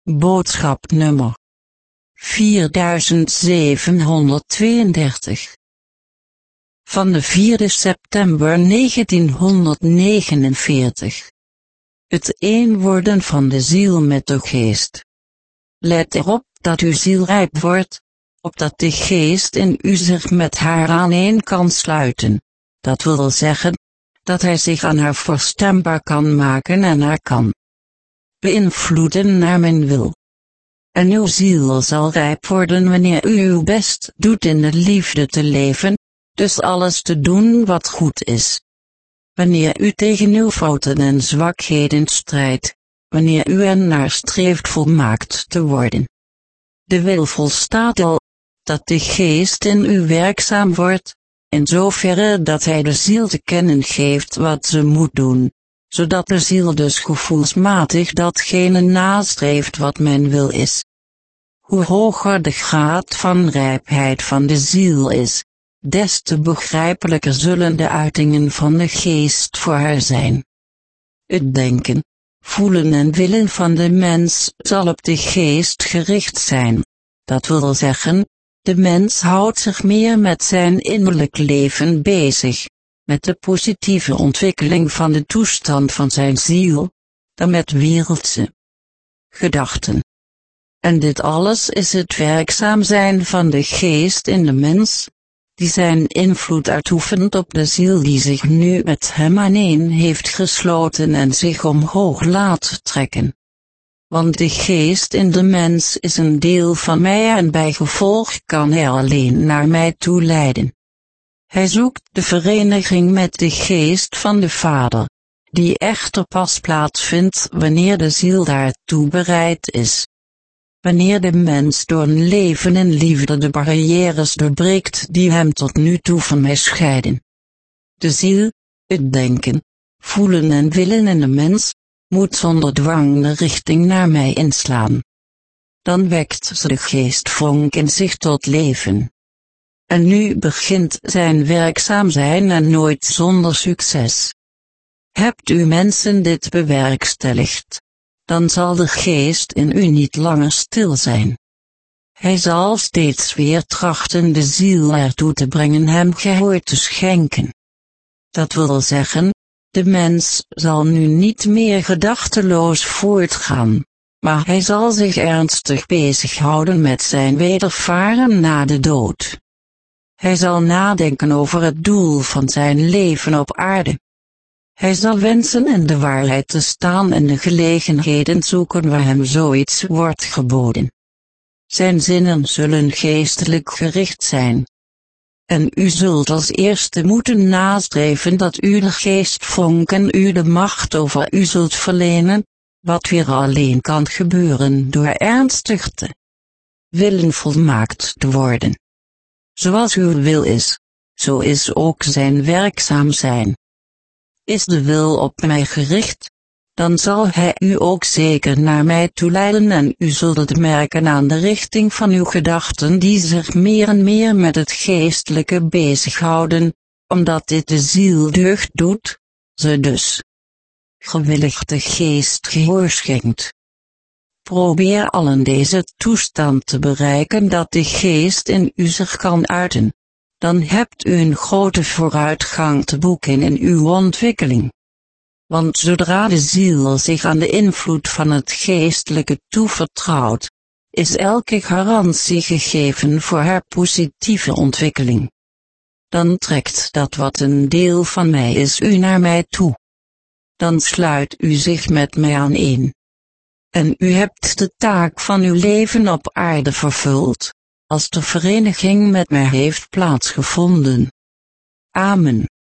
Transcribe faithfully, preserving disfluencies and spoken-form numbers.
Boodschap nummer vierduizendzevenhonderdtweeëndertig. Van de vierde september negentienhonderdnegenenveertig. Het eenworden van de ziel met de geest. Let erop dat uw ziel rijp wordt, opdat de geest in u zich met haar aaneen kan sluiten. Dat wil zeggen, dat hij zich aan haar verstembaar kan maken en haar kan beïnvloeden naar mijn wil. En uw ziel zal rijp worden wanneer u uw best doet in de liefde te leven, dus alles te doen wat goed is. Wanneer u tegen uw fouten en zwakheden strijdt, wanneer u er naar streeft volmaakt te worden. De wil volstaat al, dat de geest in u werkzaam wordt, in zoverre dat hij de ziel te kennen geeft wat ze moet doen, zodat de ziel dus gevoelsmatig datgene nastreeft wat mijn wil is. Hoe hoger de graad van rijpheid van de ziel is, des te begrijpelijker zullen de uitingen van de geest voor haar zijn. Het denken, voelen en willen van de mens zal op de geest gericht zijn. Dat wil zeggen, de mens houdt zich meer met zijn innerlijk leven bezig, met de positieve ontwikkeling van de toestand van zijn ziel, dan met wereldse gedachten. En dit alles is het werkzaam zijn van de geest in de mens, die zijn invloed uitoefent op de ziel die zich nu met hem aaneen heeft gesloten en zich omhoog laat trekken. Want de geest in de mens is een deel van mij en bijgevolg kan hij alleen naar mij toe leiden. Hij zoekt de vereniging met de geest van de Vader, die echter pas plaatsvindt wanneer de ziel daartoe bereid is. Wanneer de mens door een leven in liefde de barrières doorbreekt die hem tot nu toe van mij scheiden. De ziel, het denken, voelen en willen in de mens, moet zonder dwang de richting naar mij inslaan. Dan wekt ze de geestvonk in zich tot leven. En nu begint zijn werkzaam zijn en nooit zonder succes. Hebt u mensen dit bewerkstelligd, dan zal de geest in u niet langer stil zijn. Hij zal steeds weer trachten de ziel ertoe te brengen hem gehoor te schenken. Dat wil zeggen, de mens zal nu niet meer gedachteloos voortgaan, maar hij zal zich ernstig bezighouden met zijn wedervaren na de dood. Hij zal nadenken over het doel van zijn leven op aarde. Hij zal wensen in de waarheid te staan en de gelegenheden zoeken waar hem zoiets wordt geboden. Zijn zinnen zullen geestelijk gericht zijn. En u zult als eerste moeten nastreven dat u de geestvonken u de macht over u zult verlenen, wat weer alleen kan gebeuren door ernstig te willen volmaakt te worden. Zoals uw wil is, zo is ook zijn werkzaam zijn. Is de wil op mij gericht, dan zal hij u ook zeker naar mij toe leiden en u zult het merken aan de richting van uw gedachten die zich meer en meer met het geestelijke bezighouden, omdat dit de ziel deugd doet, ze dus gewillig de geest gehoor schenkt. Probeer allen deze toestand te bereiken dat de geest in u zich kan uiten. Dan hebt u een grote vooruitgang te boeken in uw ontwikkeling. Want zodra de ziel zich aan de invloed van het geestelijke toevertrouwt, is elke garantie gegeven voor haar positieve ontwikkeling. Dan trekt dat wat een deel van mij is u naar mij toe. Dan sluit u zich met mij aaneen. En u hebt de taak van uw leven op aarde vervuld, als de vereniging met mij heeft plaatsgevonden. Amen.